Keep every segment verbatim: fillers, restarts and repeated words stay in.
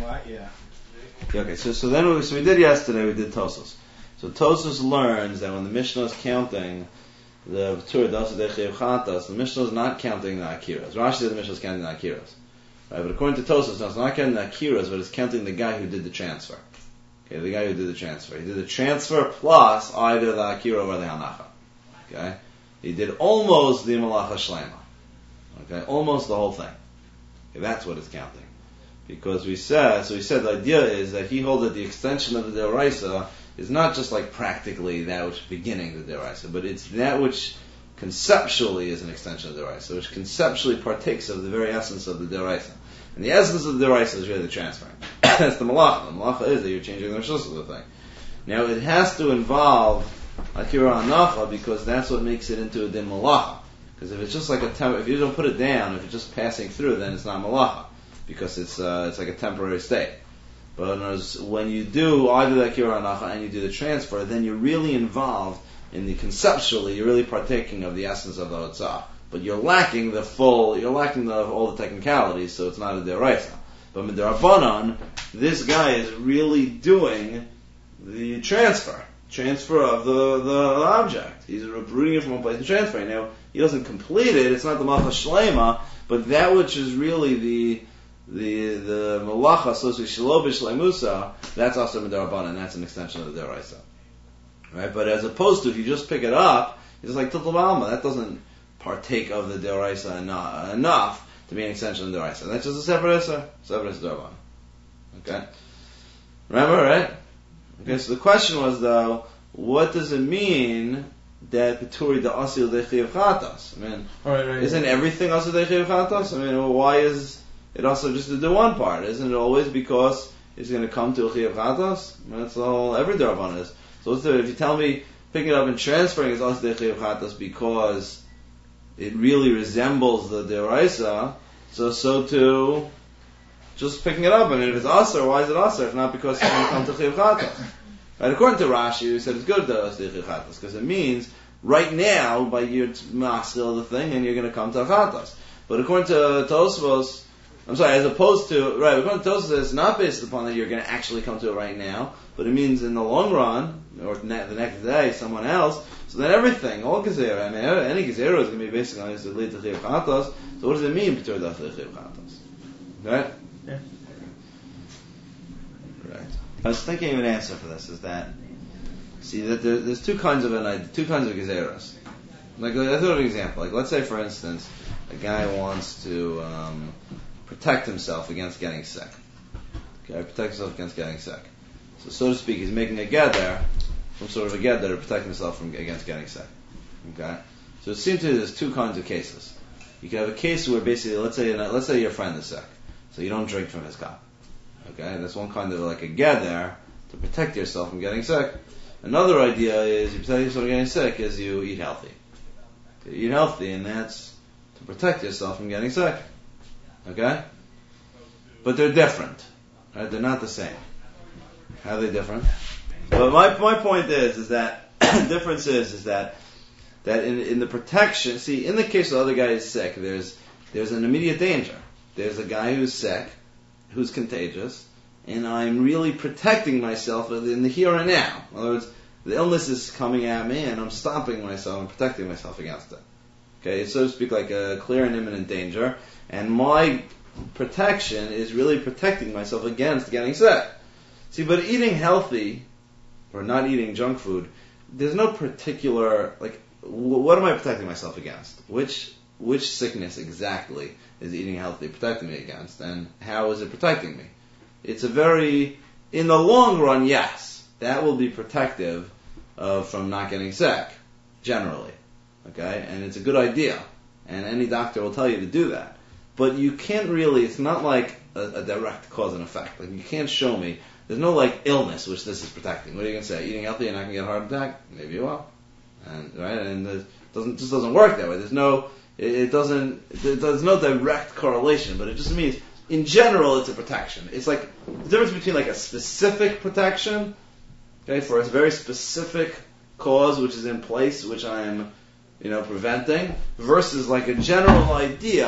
What? Yeah. Okay, so so then we, so we did yesterday. We did Tosos. So Tosos learns that when the Mishnah is counting the Tur Dasa Dechev Chatas, the Mishnah is not counting the Akiras. Rashi says the Mishnah is counting the Akiras, right? But according to Tosos, no, it's not counting the Akiras, but it's counting the guy who did the transfer. Okay, the guy who did the transfer. He did the transfer plus either the Akira or the Hanacha. Okay, he did almost the Malacha Shlema. Okay, almost the whole thing. Okay, that's what it's counting. Because we said, so we said the idea is that he holds that the extension of the Deraisa is not just like practically that which beginning the Deraisa, but it's that which conceptually is an extension of the Deraisa, which conceptually partakes of the very essence of the Deraisa. And the essence of the Deraisa is really the transferring. That's the Malacha. The Malacha is that you're changing the Rishus of the thing. Now it has to involve Akira Hanacha because that's what makes it into a Din Malacha. Because if it's just like a temp, if you don't put it down, if it's just passing through, then it's not Malacha. Because it's uh, it's like a temporary state. But when you do either the Akira Hanacha and you do the transfer, then you're really involved in the conceptually, you're really partaking of the essence of the Hotzah. But you're lacking the full, you're lacking the, all the technicalities, so it's not a Deraisa. But with the Rabbanan, this guy is really doing the transfer. Transfer of the, the object. He's rooting it from one place and transferring. Now, he doesn't complete it, it's not the Malcha Shlema, but that which is really the The the malacha associated shalobish leimusa, that's also midarabanan, that's an extension of the deraisa, right? But as opposed to if you just pick it up, it's like tiltal balma. That doesn't partake of the deraisa enough, enough to be an extension of the deraisa. That's just a separate issa, separate issa derabanan. Okay, remember, right? Okay, so the question was though, what does it mean that Peturi da asil dechiv chatas? I mean, right, right, isn't right. everything asil dechiv chatas? I mean, well, why is it also just to do one part? Isn't it always because it's going to come to a chiyav chatas? That's all every derabanan is. So what's the, if you tell me picking it up and transferring is also the chiyav chatas because it really resembles the deraisa, so so too just picking it up. I mean, if it's aser, why is it aser? If not because it's going to come to chiyav chatas. Right? According to Rashi, we said it's good to chiyav chatas because it means right now by your maskil the thing and you're going to come to chatas. But according to Tosfos, I'm sorry, as opposed to, right, according to Tosfos, it's not based upon that you're going to actually come to it right now, but it means in the long run, or the next day, someone else, so then everything, all gezerah, I mean, any gezerah is going to be based on this lead to chiyav chatas, so what does it mean, P'tur das chiyav chatas? Right? Yeah. Right. I was thinking of an answer for this, is that, see, that there, there's two kinds of an, two kinds of gezerahs. Like, let's do an example. Like, let's say, for instance, a guy wants to, um, protect himself against getting sick. Okay, protect himself against getting sick. So, so to speak, he's making a get there, some sort of a get there to protect himself from against getting sick. Okay, so it seems to me there's two kinds of cases. You can have a case where basically, let's say, let's say your friend is sick, so you don't drink from his cup. Okay, that's one kind of like a get there to protect yourself from getting sick. Another idea is you protect yourself from getting sick is you eat healthy. You eat healthy, and that's to protect yourself from getting sick. Okay? But they're different. Right? They're not the same. How are they different? But my my point is, is that the difference is, is that that in in the protection, see, in the case the other guy is sick, there's there's an immediate danger. There's a guy who's sick, who's contagious, and I'm really protecting myself in the here and now. In other words, the illness is coming at me, and I'm stopping myself and protecting myself against it. Okay, it's, so to speak, like a clear and imminent danger. And my protection is really protecting myself against getting sick. See, but eating healthy, or not eating junk food, there's no particular, like, w- what am I protecting myself against? Which which sickness exactly is eating healthy protecting me against? And how is it protecting me? It's a very, in the long run, yes, that will be protective uh, from not getting sick, generally. Okay? And it's a good idea. And any doctor will tell you to do that. But you can't really, it's not like a, a direct cause and effect. Like, you can't show me, there's no like illness which this is protecting. What are you going to say? Eating healthy and not going to get a heart attack? Maybe you will. And, right? And it doesn't, just doesn't work that way. There's no, it, it doesn't, it, there's no direct correlation, but it just means, in general, it's a protection. It's like, the difference between like a specific protection, okay, for a very specific cause which is in place, which I'm, you know, preventing, versus like a general idea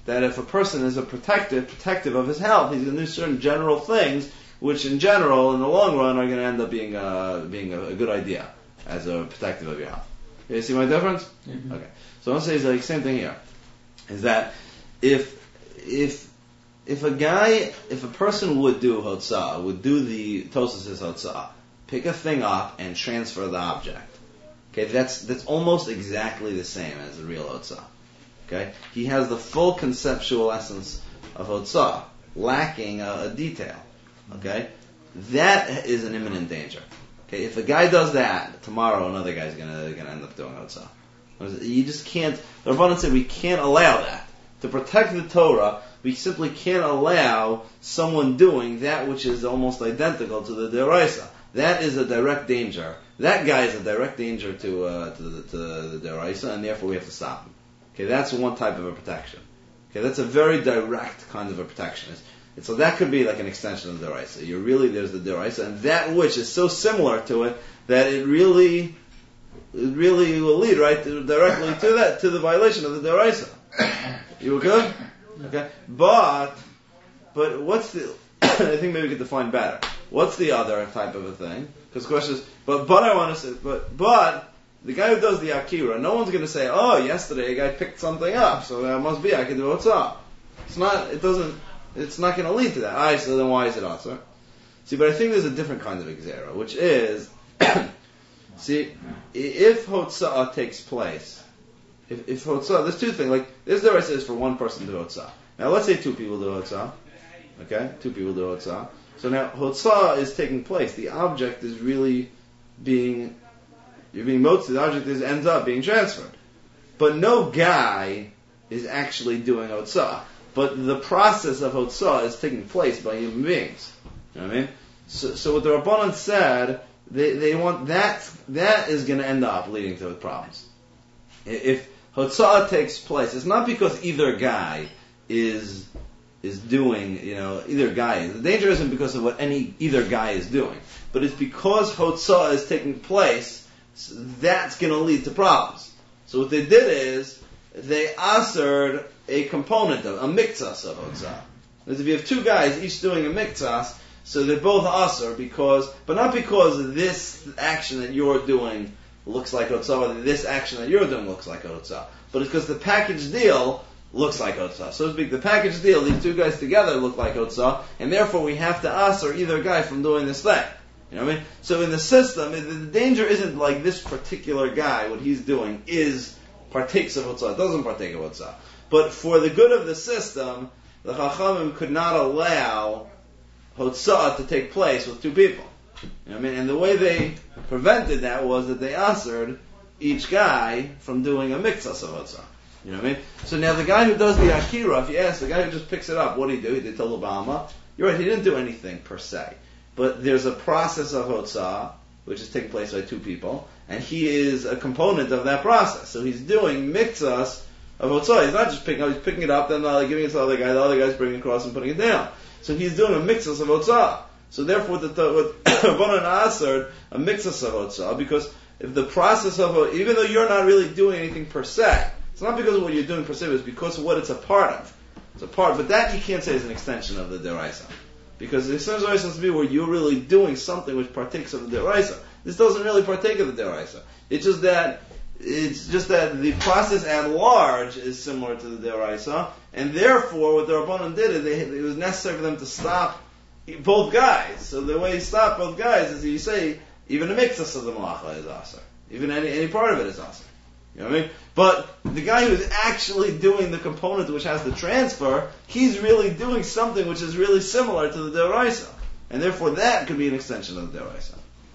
that if a person is a protective, protective of his health, he's going to do certain general things, which in general, in the long run, are going to end up being uh, being a, a good idea as a protective of your health. You see my difference? Mm-hmm. Okay. So I'll say is like same thing here. Is that if if if a guy, if a person would do hotzah, would do the Tosas' hotzah, pick a thing up and transfer the object. Okay, that's that's almost exactly the same as the real hotzah. Okay, he has the full conceptual essence of hotzah, lacking a, a detail. Okay, that is an imminent danger. Okay, if a guy does that tomorrow, another guy's gonna gonna end up doing hotzah. You just can't. The Rabbanan said we can't allow that. To protect the Torah, we simply can't allow someone doing that which is almost identical to the Deraisa. That is a direct danger. That guy is a direct danger to uh, to the, to the Deraisa, and therefore we have to stop him. Okay, that's one type of a protection. Okay, that's a very direct kind of a protection. It's, it's, so that could be like an extension of the Deraisa. You're really, there's the Deraisa, and that which is so similar to it that it really, it really will lead right to, directly to that, to the violation of the Deraisa. You were good? Okay. But, but what's the, I think maybe we could define better. What's the other type of a thing? Because the question is, but, but I want to say, but, but, the guy who does the Akira, no one's going to say, oh, yesterday a guy picked something up, so that must be, I can do what's up. It's not, it doesn't, it's not going to lead to that. Alright, so then why is it also? See, but I think there's a different kind of Xera, which is, see, if Hotzah takes place, If, if Hotzah, there's two things, like, this Deraisa is for one person to do Hotzah. Now let's say two people do Hotzah. Okay? Two people do Hotzah. So now Hotzah is taking place. The object is really being, you're being motzah, the object is, ends up being transferred. But no guy is actually doing Hotzah. But the process of Hotzah is taking place by human beings. You know what I mean? So, so what the Rabbanan said, they, they want, that, that is going to end up leading to problems. If Hotzah takes place, it's not because either guy is is doing, you know, either guy. The danger isn't because of what any either guy is doing, but it's because Hotzah is taking place. So that's going to lead to problems. So what they did is they assered a component of a miktsas of Hotzah. Because if you have two guys each doing a miktsas, so they're both asser because, but not because this action that you're doing looks like Hotzah, whether this action that you're doing looks like Hotzah. But it's because the package deal looks like Hotzah. So to speak, the package deal, these two guys together look like Hotzah, and therefore we have to asser either guy from doing this thing. You know what I mean? So in the system, the danger isn't like this particular guy, what he's doing is partakes of Hotzah. It doesn't partake of Hotzah. But for the good of the system, the Chachamim could not allow Hotzah to take place with two people. You know what I mean? And the way they prevented that was that they assered each guy from doing a miktsas of Hotzah. You know what I mean? So now the guy who does the Akira, if you ask the guy who just picks it up, what did he do? He did Tol Obama. You're right, he didn't do anything per se. But there's a process of Hotzah, which is taking place by two people, and he is a component of that process. So he's doing miktsas of Hotzah. He's not just picking up, he's picking it up, then uh, giving it to the other guy, the other guy's bringing it across and putting it down. So he's doing a miktsas of Hotzah. So therefore, the what Rabbanan assered a miktsas of Hotzah, because if the process of, even though you're not really doing anything per se, it's not because of what you're doing per se, it's because of what it's a part of. It's a part, but that you can't say is an extension of the Deraisa. Because the extension of the Deraisa has to be where you're really doing something which partakes of the Deraisa. This doesn't really partake of the Deraisa. It's just that, it's just that the process at large is similar to the Deraisa, and therefore what the Rabbanan did is they, it was necessary for them to stop both guys. So the way you stop both guys is you say, even a miktsas of the malacha is aser. Even any, any part of it is aser. You know what I mean? But the guy who's actually doing the component which has the transfer, he's really doing something which is really similar to the Deraisa. And therefore that could be an extension of the Deraisa.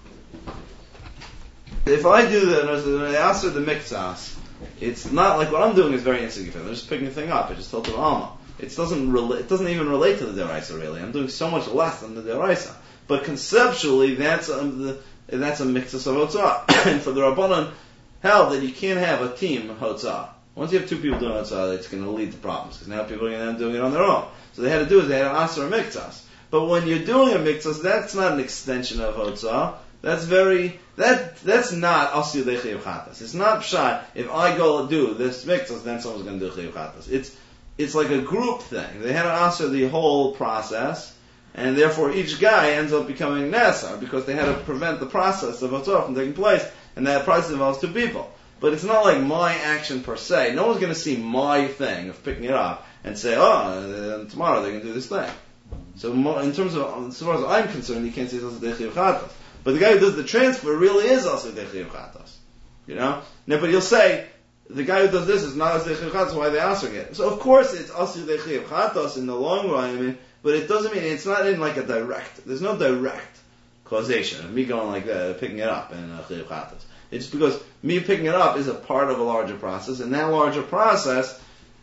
If I do the, when I aser the miktsas, it's not like what I'm doing is very insignificant. I'm just picking the thing up. I just told the Alma. It doesn't rela- it doesn't even relate to the Deraisa really. I'm doing so much less than the Deraisa. But conceptually, that's a, the, that's a miktsas of Hotzah. And for the Rabbanan held that you can't have a team Hotzah. Once you have two people doing Hotzah, it's going to lead to problems, because now people are going to doing it on their own. So they had to do is they had to aser a miktsas. But when you're doing a miktsas, that's not an extension of Hotzah. That's very, that, that's not Asir de Chiyuv Chatas. It's not pshat, if I go do this miktsas, then someone's going to do Chiyuv Chatas. It's, it's like a group thing. They had to answer the whole process, and therefore each guy ends up becoming Nasar, because they had to prevent the process of Otzor from taking place, and that process involves two people. But it's not like my action per se. No one's going to see my thing of picking it up and say, oh, tomorrow they're going to do this thing. So in terms of, as far as I'm concerned, you can't say it's also Dei Chiyuv Chatos. But the guy who does the transfer really is also Dei Chiyuv Chatos. You know? Now, but you'll say, the guy who does this is not as Dei Chiyuv Chatos, why are they answering it? So of course it's also Dei Chiyuv Chatos in the long run, I mean, but it doesn't mean, it's not in like a direct, there's no direct causation of me going like that, picking it up in uh, Chiyuv Chatos. It's because me picking it up is a part of a larger process, and that larger process,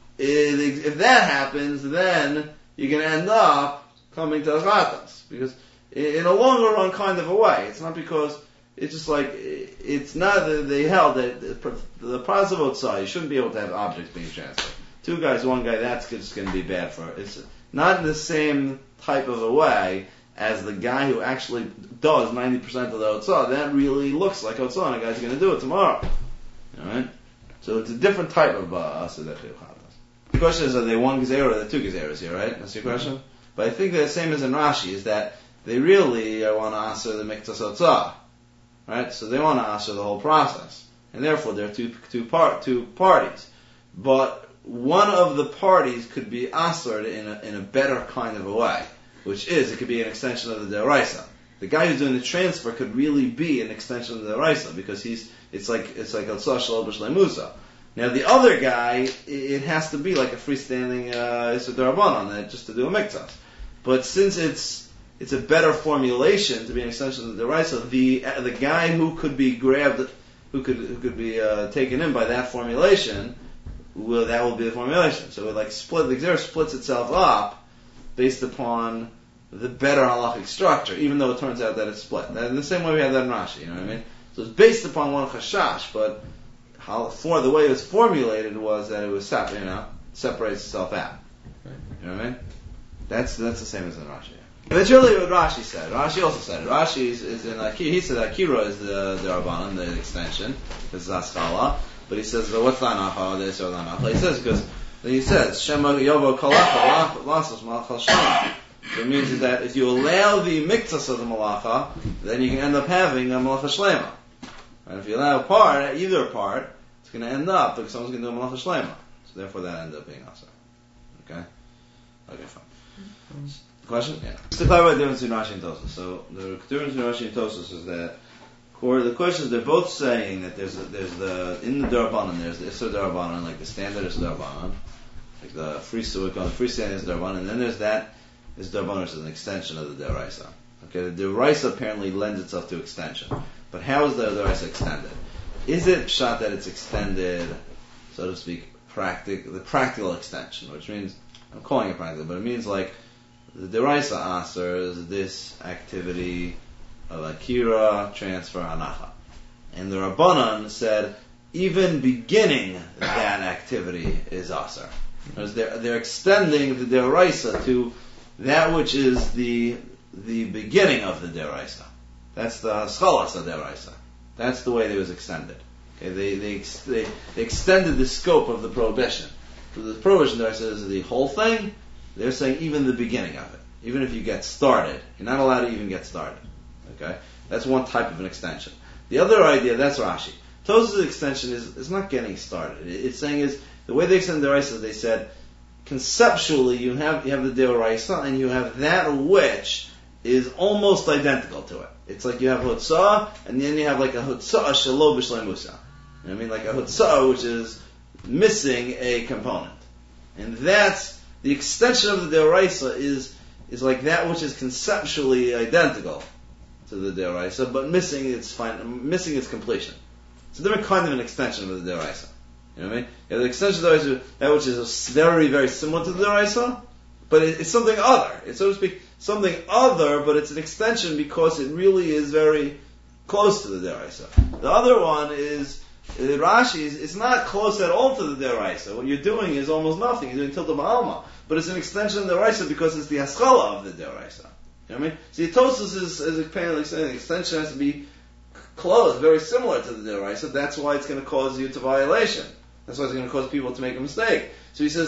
is, if that happens, then you're going to end up coming to Chatos. Because in a longer run kind of a way, it's not because, it's just like, it's not that they held that the process of outside, you shouldn't be able to have objects being transferred. Two guys, one guy, that's just going to be bad for it. It's not in the same type of a way as the guy who actually does ninety percent of the Otzah. That really looks like Otzah, and a guy's going to do it tomorrow. Alright? So it's a different type of Aseh Dei Chiyuv Chatos. The question is, are they one Gezerah or are they two Gezerahs here, right? That's your question? But I think the same as in Rashi, is that they really want to answer the Miktas Otzah. Right? So they want to answer the whole process. And therefore there are two, two, part, two parties. But one of the parties could be answered in a, in a better kind of a way. Which is, it could be an extension of the Deoraisa. The guy who's doing the transfer could really be an extension of the Deoraisa, because he's, it's like, it's like Otzah Shelo B'Shlei Musa. Now the other guy, it has to be like a freestanding, uh, Issur D'Rabbanan, just to do a Miktas. But since it's, it's a better formulation to be an extension of the Deoraisa, the, uh, the guy who could be grabbed, who could, who could be, uh, taken in by that formulation, will, that will be the formulation. So it like split, the Gezerah splits itself up, based upon the better halachic structure, even though it turns out that it's split. And in the same way we have that in Rashi, you know what I mean? So it's based upon one chashash, but how, for the way it was formulated was that it was sep- you know, separates itself out. You know what I mean? That's that's the same as in Rashi. But it's really what Rashi said. Rashi also said it. Rashi is, is in Akira. He said Akira is the the Rabbanan, the extension. This is Askala. But he says, what's Lanacha? This or Lanacha? He says because. Then he says, Shema Yovo Kalacha Lasos Malachal Shema. So it means that if you allow the miktas of the malacha, then you can end up having a malacha shlema. And if you allow a part, either part, it's going to end up because someone's going to do a malacha shlema. So therefore that ends up being also. Okay? Okay, fine. Question? Yeah. Let's talk about the difference between Rashi and Tosfos. So the difference between Rashi and Tosfos is that the question is, they're both saying that there's a, there's the, in the D'Rabbanan, there's the Issur D'Rabbanan, like the standard Issur D'Rabbanan, like the free we call it freestanding Issur D'Rabbanan, and then there's that Issur D'Rabbanan, which is an extension of the D'Oraisa. Okay, the D'Oraisa apparently lends itself to extension. But how is the D'Oraisa extended? Is it pshat that it's extended, so to speak, practic, the practical extension, which means, I'm calling it practical, but it means like, the D'Oraisa answers this activity of Akira, transfer, Hanacha. And the Rabbanan said, even beginning that activity is Asar. Because they're, they're extending the D'Oraisa to that which is the the beginning of the D'Oraisa. That's the Schalas of D'Oraisa. That's the way it was extended. Okay, they, they, they, they extended the scope of the prohibition. So the prohibition D'Oraisa is the whole thing. They're saying even the beginning of it. Even if you get started. You're not allowed to even get started. Okay? That's one type of an extension. The other idea, that's Rashi. Tosfos' extension is, is not getting started. It's saying is, the way they extend the D'Oraisa, they said, conceptually, you have, you have the D'Oraisa, and you have that which is almost identical to it. It's like you have Hutzah, and then you have like a Hutzah Shelo B'Shlei Musa. You know what I mean? Like a Hutzah, which is missing a component. And that's, the extension of the D'Oraisa is, is like that which is conceptually identical to the D'Oraisa, but missing its fin- missing its completion. It's a different kind of an extension of the D'Oraisa. You know what I mean? Yeah, the extension of the D'Oraisa, that which is very, very similar to the D'Oraisa, but it, it's something other. It's, so to speak, something other, but it's an extension because it really is very close to the D'Oraisa. The other one is, uh, Rashi, is, it's not close at all to the D'Oraisa. What you're doing is almost nothing. You're doing Tilta Ba'alma. But it's an extension of the D'Oraisa because it's the Haskalah of the D'Oraisa. You know what I mean? See, Tosfos is, is apparently saying the extension has to be close, very similar to the D'Oraisa. That's why it's going to cause you to violation. That's why it's going to cause people to make a mistake. So he says,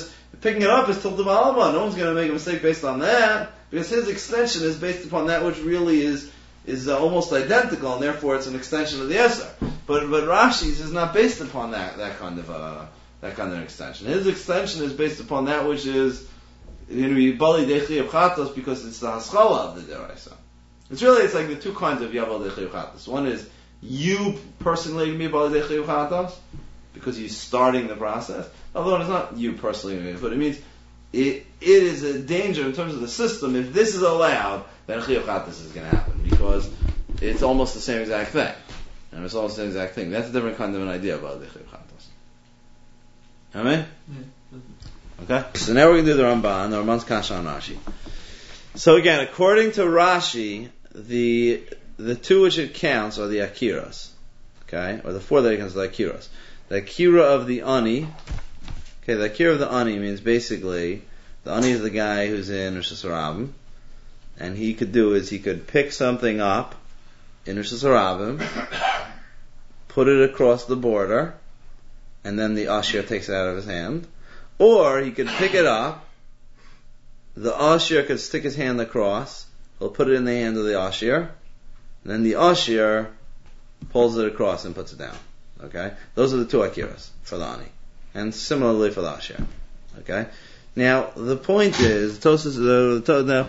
picking it up is tiltum alma. No one's going to make a mistake based on that, because his extension is based upon that which really is is uh, almost identical, and therefore it's an extension of the Eser. But but Rashi's is not based upon that that kind of uh, that kind of extension. His extension is based upon that which is, you know, Bali Dechi Chatos, because it's the Haskalah of the Deraisa. It's really, it's like the two kinds of Yaval Dechi Chatos. One is you personally me Bali Dechi Chatos, because he's starting the process. Although it's not you personally, but it means it it is a danger in terms of the system. If this is allowed, then Chiyuv Chatos is going to happen, because it's almost the same exact thing. And it's almost the same exact thing. That's a different kind of an idea about the Chiyuv Chatos. Amen? Yeah. Okay? So now we're going to do the Ramban, the Ramban's Kasha on Rashi. So again, according to Rashi, the the two which it counts are the Akiras. Okay? Or the four that it counts are the Akiras. The Akira of the Ani. Okay, the Akira of the Ani means basically, the Ani is the guy who's in Rosh Hashanah, and he could do is he could pick something up in Rosh Hashanah, put it across the border, and then the Ashir takes it out of his hand. Or he could pick it up, the Ashir could stick his hand across, he'll put it in the hand of the Ashir, and then the Ashir pulls it across and puts it down. Okay? Those are the two Akiras for the Ani. And similarly for the Ashir. Okay? Now, the point is, Tosas, the, the, the,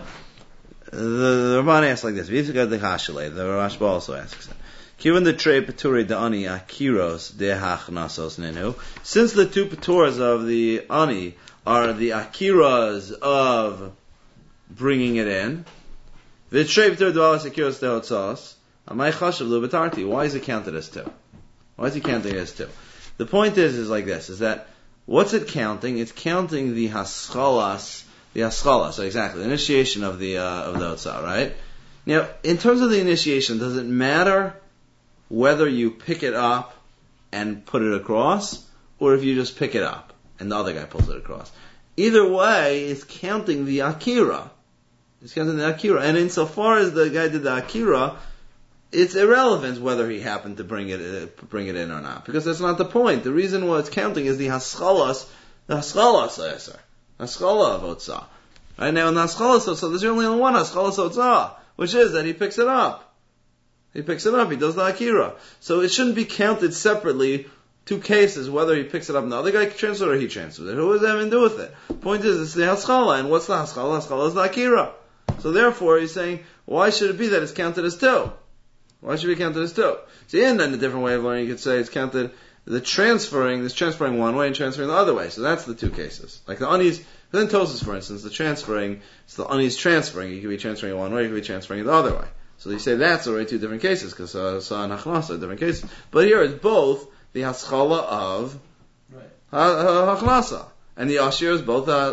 the Ramban asks like this, the Rashba also asks it. Given the trei peturi the Ani Akiros de hachnasos nenu, since the two peturas of the Ani are the Akiras of bringing it in, the trei petur dvalas Akiros de hotzos, amai chashav lu betarti. Why is it counted as two? Why is he counting it as two? The point is, is like this, is that, what's it counting? It's counting the haschalas, the haschalas, so exactly, the initiation of the, uh, of the Otzah, right? Now, in terms of the initiation, does it matter whether you pick it up and put it across, or if you just pick it up and the other guy pulls it across? Either way, it's counting the Akira. It's counting the Akira. And insofar as the guy did the Akira, it's irrelevant whether he happened to bring it uh, bring it in or not, because that's not the point. The reason why it's counting is the haschalas, the haschalas eser, haschala of otzah. Right now in the haschalas otzah, there's only one haschalas otzah, which is that he picks it up. He picks it up. He does the akira. So it shouldn't be counted separately. Two cases, whether he picks it up and the other guy transfers it or he transfers it. Who does that have to do with it? The point is, it's the haschala, and what's the haschala? Haschala is the akira. So therefore, he's saying, why should it be that it's counted as two? Why should it be counted as two? So and then a different way of learning, you could say it's counted, the transferring, this transferring one way and transferring the other way. So that's the two cases. Like the Ani's, then Tosas, for instance, the transferring, it's the Ani's transferring. You could be transferring it one way, you could be transferring it the other way. So you say that's already two different cases, because uh, Sa and Hachnasa are different cases. But here it's both the Haschala of right. Hachnasa. And the Ashir is both the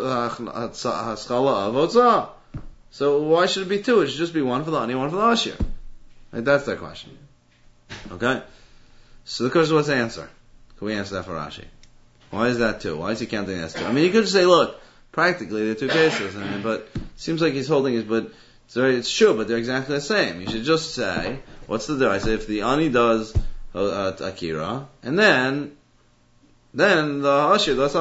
Haschala of Otzah. So why should it be two? It should just be one for the Ani, one for the Ashir. Right, that's their question. Okay? So the question is, what's the answer? Can we answer that for Rashi? Why is that two? Why is he counting that as two? I mean, you could just say, look, practically they're two cases, I mean, but it seems like he's holding his, but it's, very, it's true, but they're exactly the same. You should just say, what's the difference? I say if the Ani does uh, Akira, and then, then the Ashir does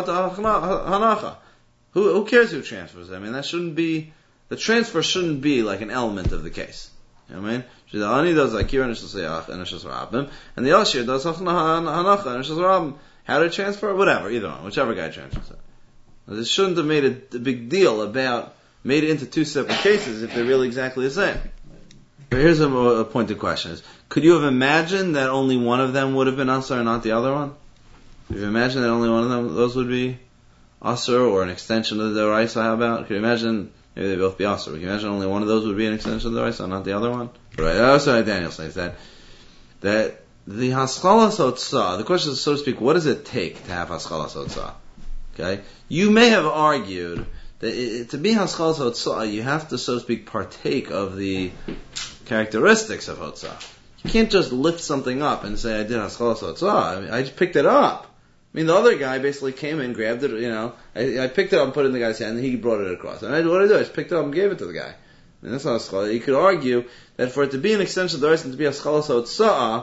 Hanacha. Who, who cares who transfers? I mean, that shouldn't be, the transfer shouldn't be like an element of the case. You know what I mean? The Ani does Akira and Nishas Rabim, and the Ashir does Hanacha and Nishas Rabim. How to transfer? Whatever, either one, whichever guy transfers it. Now, this shouldn't have made a, a big deal about, made it into two separate cases if they're really exactly the same. But here's a, a pointed question: is, could you have imagined that only one of them would have been Asur and not the other one? Could you imagine that only one of them, those would be Asur, or an extension of the Deraisa? How about? Could you imagine? Maybe they both be Asur. Can you imagine only one of those would be an extension of the Deraisa, not the other one? Right. That's what Daniel says, that that the Haskalas Otzah, the question is, so to speak, what does it take to have Haskalas Otzah? Okay? You may have argued that it, to be Haskalas Otzah, you have to, so to speak, partake of the characteristics of Otzah. You can't just lift something up and say, I did Haskalas Otzah. I mean, I just picked it up. I mean, the other guy basically came in, grabbed it, you know, I, I picked it up and put it in the guy's hand, and he brought it across. And I, what did I do? I just picked it up and gave it to the guy. And that's not a scholar. You could argue that for it to be an extension of the Deraisa and to be a Haskalas Otzah,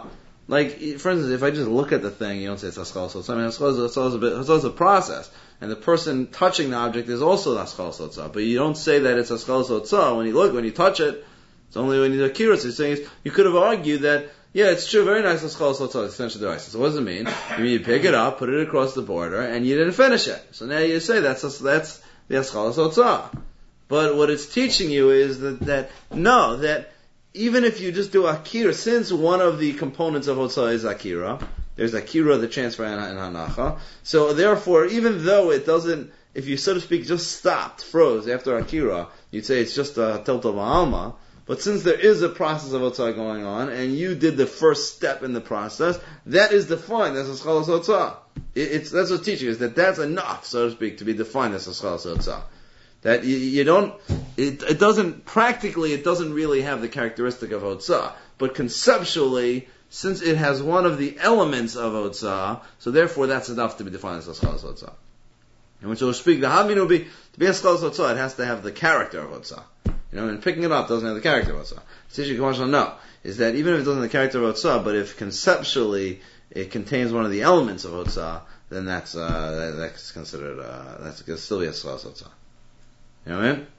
like, for instance, if I just look at the thing, you don't say it's Haskal Sotzah. I mean, Haskal Sotzah is a bit, Haskal is a process. And the person touching the object is also Haskal Sotzah. But you don't say that it's Haskal Sotzah when you look, when you touch it. It's only when you do Akira. So you're saying, you could have argued that, yeah, it's true, very nice Haskal Sotzah, essentially the rice. So what does it mean? You mean you pick it up, put it across the border, and you didn't finish it. So now you say that's, that's the Haskal Sotzah. But what it's teaching you is that, that, no, that even if you just do Akira, since one of the components of Hotzah is Akira, there's Akira, the transfer, and, and Hanacha, so therefore, even though it doesn't, if you, so to speak, just stopped, froze after Akira, you'd say it's just a Tilta Ba'alma, but since there is a process of Hotzah going on, and you did the first step in the process, that is defined as a Haskalas Hotzah. It, it's, that's what's teaching is that that's enough, so to speak, to be defined as a Haskalas Hotzah. That you, you don't, it, it doesn't, practically, it doesn't really have the characteristic of Hotzah, but conceptually, since it has one of the elements of Hotzah, so therefore that's enough to be defined as Haskalas Hotzah. And when you speak, the Havmin will be, to be Haskalas Hotzah, it has to have the character of Hotzah. You know, and picking it up doesn't have the character of Hotzah. Teaching Kamashal, no, is that even if it doesn't have the character of Hotzah, but if conceptually it contains one of the elements of Hotzah, then that's, uh, that, that's considered, uh, that's can still be Haskalas Hotzah. You know what I mean?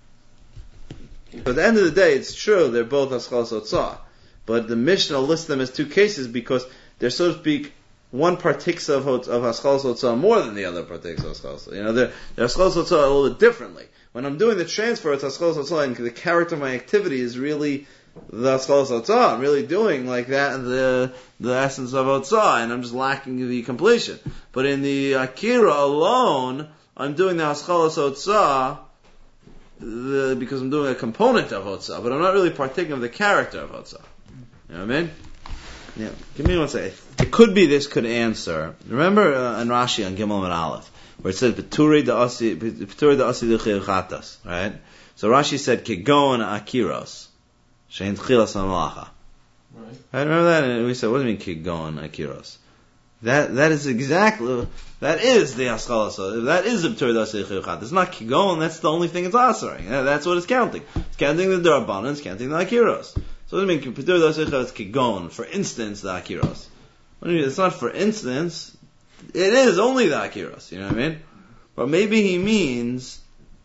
But at the end of the day, it's true, they're both Haskalas Hotzah. But the Mishnah lists them as two cases because they're, so to speak, one partakes of, of Haskalas Hotzah more than the other partakes of Haskalas Hotzah. You know, they're, they're Haskalas Hotzah a little bit differently. When I'm doing the transfer, it's Haskalas Hotzah, and the character of my activity is really the Haskalas Hotzah. I'm really doing like that, the the essence of Hotzah, and I'm just lacking the completion. But in the Akira alone, I'm doing the Haskalas Hotzah, The, because I'm doing a component of Hotzah, but I'm not really partaking of the character of Hotzah. You know what I mean? Yeah. Give me one second. It could be this could answer. Remember uh, in Rashi on Gimel and Aleph, where it says B'turei da'asi B'turei da'asi d'chir chatas, right? So Rashi said Kegon akiros shein tchilas hamalacha. Right. Right. Remember that? And we said, what do you mean Kegon akiros? That that is exactly that is the Haskalas. That is the B'turei da'asi d'chir chatas. It's not Kegon. That's the only thing it's answering. That's what it's counting. It's counting the Darbanan. It's counting the akiros. So what do you mean? B'turei da'asi d'chir chatas Kegon. For instance, the akiros. What do you mean? It's not for instance. It is only the Akiros, you know what I mean? But maybe he means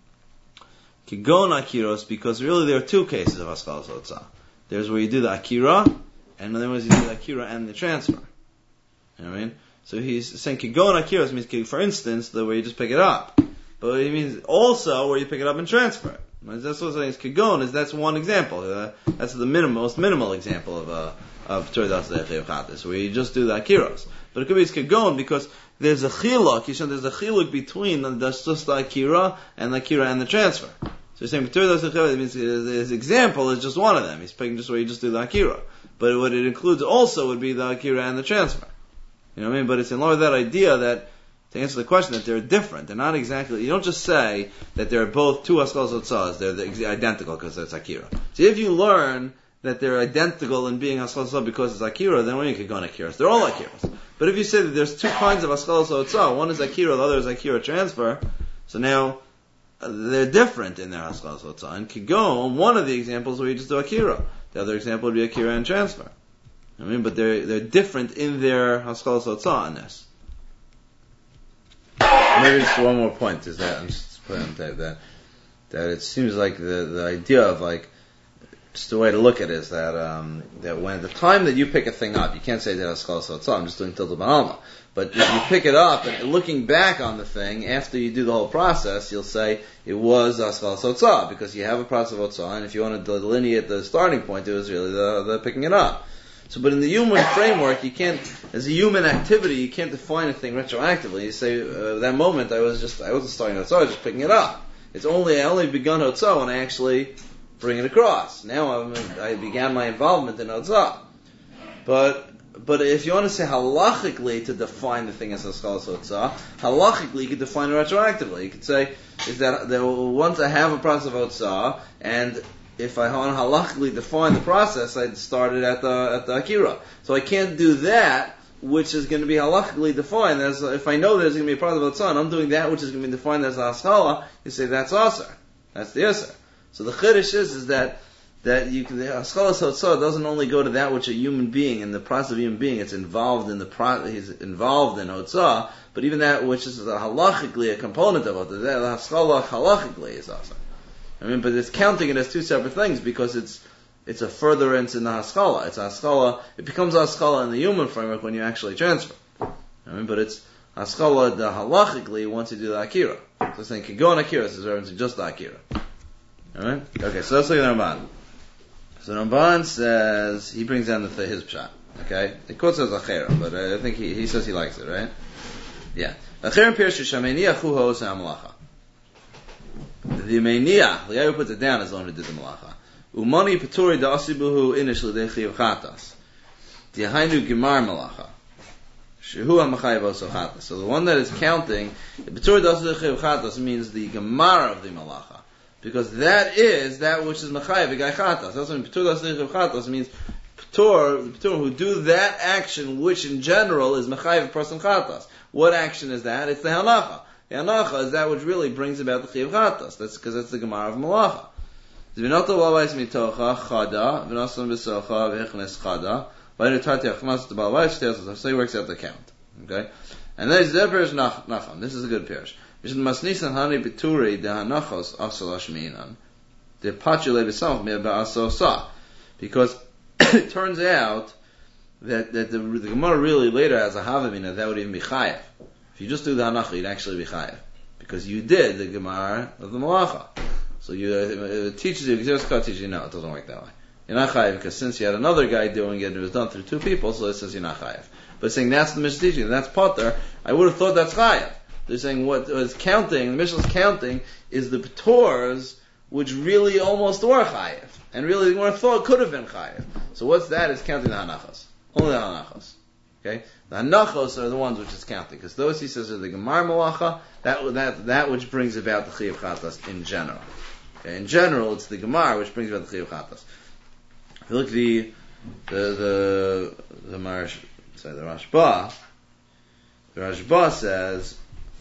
Kigon Akiros, because really there are two cases of Haskalas Hotzah. There's where you do the Akira, and then where you do the Akira and the transfer. You know what I mean? So he's saying Kigon Akiros means, for instance, the way you just pick it up. But he means also where you pick it up and transfer it. That's what I'm saying. Kigon is that's one example. Uh, that's the minim, most minimal example of uh, of B'turei da'asi d'chir chatas, where you just do the Akiros. But it could be it's Kegon because there's a chiluk, you know, there's a chiluk between the, just the Akira and the Akira and the transfer. So you're saying B'turei da'asi d'chir chatas means his example is just one of them. He's picking just where you just do the Akira. But what it includes also would be the Akira and the transfer. You know what I mean? But it's in line with that idea that, to answer the question, that they're different. They're not exactly, you don't just say that they're both two Haskalas Hotzahs, they're the, identical because it's Akira. So if you learn that they're identical in being Haskalas Hotzah because it's Akira, then when you could go on Akiras. They're all Akiras. But if you say that there's two kinds of Haskalas Hotzah, one is Akira, the other is Akira transfer, so now uh, they're different in their Haskalas Hotzah. And Kigon, one of the examples where you just do Akira. The other example would be Akira and transfer. I mean, but they're they're different in their Haskalas Hotzah in this. Maybe just one more point is that I'm just putting on tape that that it seems like the the idea of like just the way to look at it is that um, that when the time that you pick a thing up, you can't say that Haskalas Hotzah. I'm just doing Tilta B'alma. But if you pick it up and looking back on the thing after you do the whole process, you'll say it was Haskalas Hotzah because you have a process of Hotzah, and if you want to delineate the starting point, it was really the, the picking it up. So, but in the human framework, you can't, as a human activity, you can't define a thing retroactively. You say, uh, that moment I was just, I wasn't starting Hotzah, I was just picking it up. It's only, I only begun Hotzah when I actually bring it across. Now I'm, I began my involvement in Hotzah. But, but if you want to say halachically to define the thing as Haskalas Hotzah, halachically you could define it retroactively. You could say, is that, that once I have a process of Hotzah, and if I want to halachically define the process, I'd start it at the at the Akira. So I can't do that, which is going to be halachically defined as, if I know there's going to be a process of Hotzah, and I'm doing that which is going to be defined as a Haskalah, you say that's Asar. That's the Asar. So the Chiddush is, is that, that you can, the Haskalas Hotzah doesn't only go to that which a human being, in the process of a human being, it's involved in the pro, he's involved in Hotzah, but even that which is a halachically a component of Hotzah, that Haskalah halachically is also. I mean, but it's counting it as two separate things because it's it's a furtherance in the Haskalah. It's a Haskalah, it becomes a Haskalah in the human framework when you actually transfer. I mean, but it's Haskalah the halachically once you do the Akira. So it's saying Kigon Akira is referencing just the Akira. Alright? Okay, so let's look at the Ramban. So Ramban says, he brings down the, his pshat. Okay? It quotes as Achera, but I think he, he says he likes it, right? Yeah. Achera Pirshu Shameniach Hu Hos HaMalacha. The Meniach, the guy who puts it down is the one who did the Malacha. Umani Peturi Da'asibuhu Inish L'Dechi Chatas. Dihainu Gemar Malacha. Shehu HaMachayev Oso Chatas. So the one that is counting, Peturi Da'asibuhu Chatas means the Gemar of the Malacha. Because that is that which is Machayev V'gai Chatas. That's what Petur Da'asibuhu Chatas means. Petur, the Petur who do that action which in general is Machayev a person Chatas. What action is that? It's the Hanacha. The Hanacha is that which really brings about the Chiyav Chatas. That's because that's the Gemara of Malacha. Zvinoto Balvais Mitocha Chada V'Nosam B'Socha V'Echnes Chada V'Aynu Tati Achmas to Balvais Teos. So he works out the count. Okay, and then the Pirish Nacham. This is a good Pirish. Mishnah Masnisan Hani B'Turi De Hanachos Asal Hashminan De Pachule B'Samach Me Ba'Asosa. Because it turns out that that the, the Gemara really later has a Havamina that would even be Chayev. If you just do the Hanacha, you'd actually be Chayev. Because you did the Gemara of the Malacha. So you, it teaches you, Gzerus teaches you, no, it doesn't work that way. You're not Chayev, because since you had another guy doing it, and it was done through two people, so it says you're not Chayev. But saying that's the Mishnah teaching, that's Potter, I would have thought that's Chayev. They're saying what is counting, the Mishnah's counting, is the Petors, which really almost were Chayev. And really, the thought could have been Chayev. So what's that? Is counting the Hanachos. Only the Hanachos. Okay? The Hanachos are the ones which is counting, because those, he says, are the Gemar Malacha, that, that, that which brings about the Chiyav Chatas in general. Okay? In general, it's the Gemar which brings about the Chiyav Chatas. If you look at the, the, the, the Marsh, sorry, the Rashba, the Rashba says,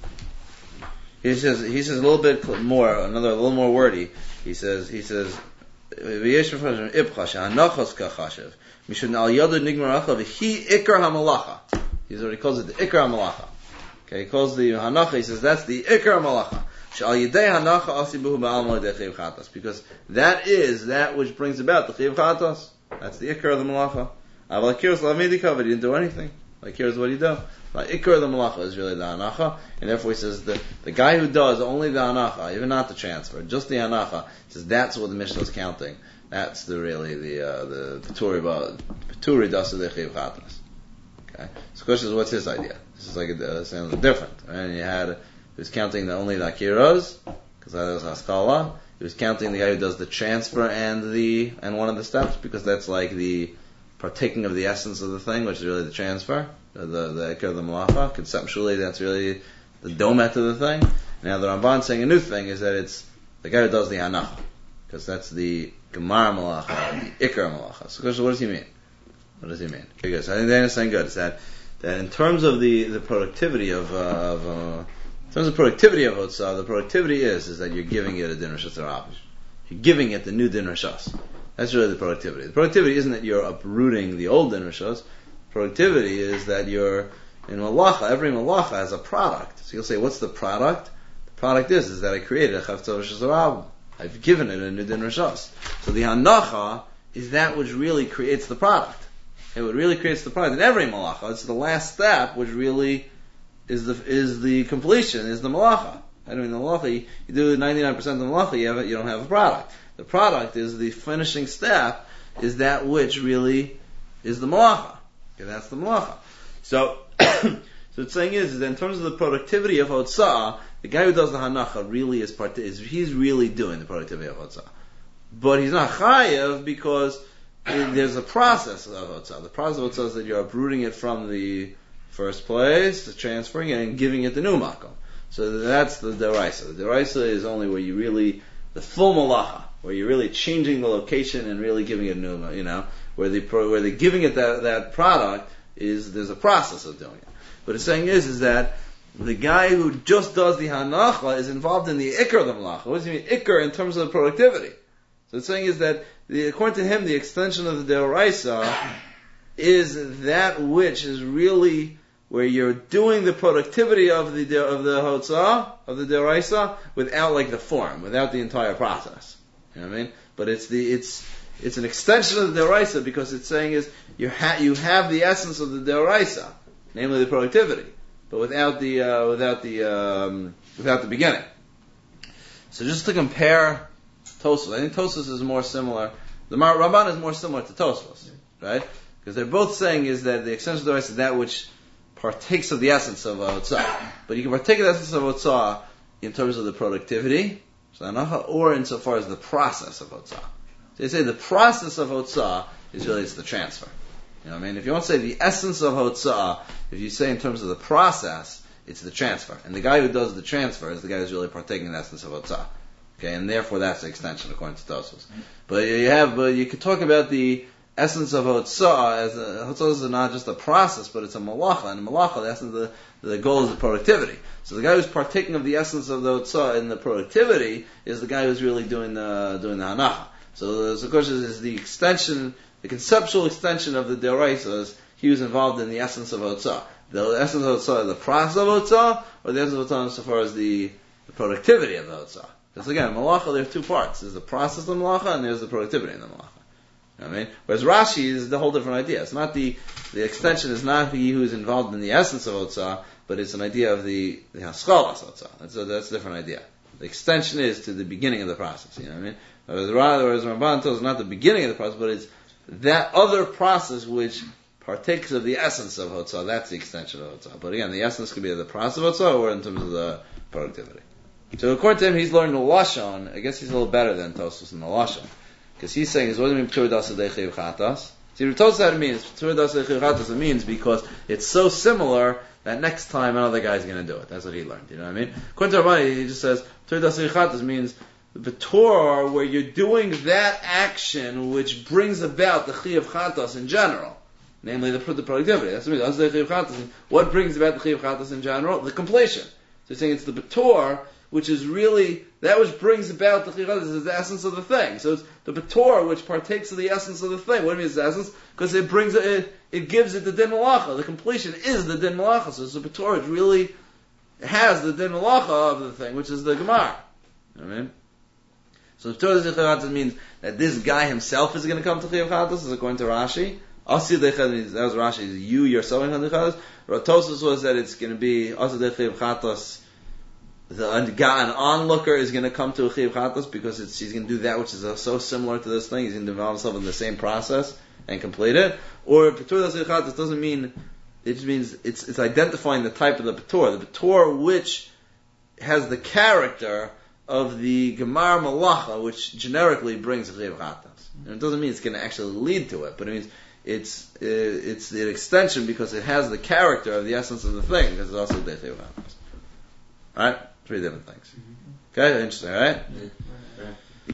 he says, he says a little bit more, another, a little more wordy. He says, he says, V'yesh Mefashim Ibcha, Hanachos Kachashev. Mishun al yadu nigmar achav he ikar hamalacha. He's already calls it the ikar hamalacha. Okay, he calls the hanacha. He says that's the ikar hamalacha. Shal yedei hanacha asibuhu ba'alma yedei chiv chatas, because that is that which brings about the chiv chatas. That's the ikar of the malacha. Aval akiros lamidika, but he didn't do anything. Like here's what he do. Like ikar of the malacha is really the hanacha, and therefore he says the the guy who does only the hanacha, even not the transfer, just the hanacha, says that's what the Mishnah is counting. That's the really the uh, the Peturi Peturi Dasa Dechiv Chatas. Okay, so the question is, what's his idea? This is like a, uh, sounds different. Right? And he had he was counting the only the Akiros because that was Haskalah. He was counting the guy who does the transfer and the and one of the steps because that's like the partaking of the essence of the thing, which is really the transfer, the the, the Ikar of the Malacha. Conceptually, that's really the domet of the thing. Now the Ramban saying a new thing is that it's the guy who does the Hanacha, because that's the Gemar Malacha, the Ikar Malacha. So, what does he mean? What does he mean? Okay, good. So I think they understand good. It's that, that in terms of the, the productivity of, uh, of uh, in terms of productivity of Hotzah, the productivity is, is that you're giving it a din Rishas Harabish. You're giving it the new din Rishas. That's really the productivity. The productivity isn't that you're uprooting the old din Rishas. Productivity is that you're, in Malacha, every Malacha has a product. So you'll say, what's the product? The product is, is that I created a Chavtza Rishas Harabim. I've given it a new din Rishas. So the Hanacha is that which really creates the product. It what really creates the product in every malacha. It's the last step, which really is the is the completion, is the malacha. I mean, the malacha, you, you do ninety-nine percent of the malacha, you have you don't have a product. The product is the finishing step, is that which really is the malacha. Okay, that's the malacha. So, so the saying is, is that in terms of the productivity of Hotzah, the guy who does the hanacha really is part. Is he's really doing the productivity of Hotzah, but he's not chayav because it, there's a process of Hotzah. The process of Hotzah is that you're uprooting it from the first place, transferring it, and giving it the new makom. So that's the deraisa. The deraisa is only where you really the full malacha, where you're really changing the location and really giving it a new, you know, where the where the giving it that that product is there's a process of doing it. But the saying is is that the guy who just does the hanacha is involved in the ikar of the malacha. What does he mean ikar in terms of the productivity? So the saying is that the, according to him, the extension of the Deoraisa is that which is really where you're doing the productivity of the de, of the Hotzah, of the Deoraisa, without like the form, without the entire process. You know what I mean? But it's the it's it's an extension of the Deoraisa because it's saying is you ha- you have the essence of the Deoraisa, namely the productivity, but without the uh, without the um, without the beginning. So just to compare Tosfos, I think Tosfos is more similar. The Mar- Ramban is more similar to Tosfos, right? Because they're both saying is that the extension of the Deoraisa is that which partakes of the essence of Hotzah, but you can partake of the essence of Hotzah in terms of the productivity, or insofar as the process of Hotzah. So you say the process of Hotzah is really it's the transfer. You know what I mean? If you want to say the essence of Hotzah, if you say in terms of the process, it's the transfer. And the guy who does the transfer is the guy who's really partaking in the essence of Hotzah. Okay, and therefore that's the extension according to Tosfos. But you have, but you could talk about the essence of Hotzah as a, Hotzah is not just a process, but it's a malacha, and a malacha, the essence of the, the goal is the productivity. So the guy who's partaking of the essence of the Hotzah in the productivity is the guy who's really doing the doing the hanacha. So the question is the extension, the conceptual extension of the Deoraisas. He was involved in the essence of Hotzah. The essence of Hotzah is the process of Hotzah, or the essence of Hotzah so far as the, the productivity of the Hotzah. Because again, malacha, there are two parts. There's the process of the malacha, and there's the productivity of the malacha. You know what I mean? Whereas Rashi is the whole different idea. It's not the, the extension is not he who is involved in the essence of Hotzah, but it's an idea of the, the Haschalas Hotzah. That's a, that's a different idea. The extension is to the beginning of the process. You know what I mean? Whereas, whereas Ramban tells us not the beginning of the process, but it's that other process which partakes of the essence of Hotzah. That's the extension of Hotzah. But again, the essence could be the process of Hotzah or in terms of the productivity. So according to him, he's learned the Lashon. I guess he's a little better than Tosfos in the Lashon. Because he's saying, what does it mean, P'tur das adei chatas? See, Tosfos how it means, P'tur das adei chatas, it means because it's so similar that next time another guy's going to do it. That's what he learned, you know what I mean? According to Ramban, he just says, P'tur das adei chatas means the Torah where you're doing that action which brings about the Chi of Chatas in general. Namely, the, the productivity. That's what it means. What brings about the Chi of Chatas in general? The completion. So he's saying it's the B'tor, which is really, that which brings about the Chi of Chatas is the essence of the thing. So it's the B'tor which partakes of the essence of the thing. What do you mean it's the essence? Because it brings it, it, it gives it the Din Malacha. The completion is the Din Malacha. So it's the B'tor which really has the Din Malacha of the thing, which is the Gemara. You know what I mean? So P'tur das adei chatas means that this guy himself is going to come to Chi of Chatas, is according to Rashi. Asi adei chatas means, that was Rashi, is you yourself in Chi of Chatas. Tosfos was that it's going to be Asi adei Chi of Chatas, the an onlooker is going to come to a Chi of Chatas because it's, he's going to do that which is so similar to this thing. He's going to involve himself in the same process and complete it. Or P'tur das adei chatas doesn't mean, it just means it's, it's identifying the type of the P'tur. The P'tur which has the character of the Gemar Malacha, which generically brings a Chi of Chatas. And it doesn't mean it's going to actually lead to it, but it means it's uh, it's the extension because it has the character of the essence of the thing, because it's also the Chi of Chatas. Alright? Three different things. Okay? Interesting, right? Yeah.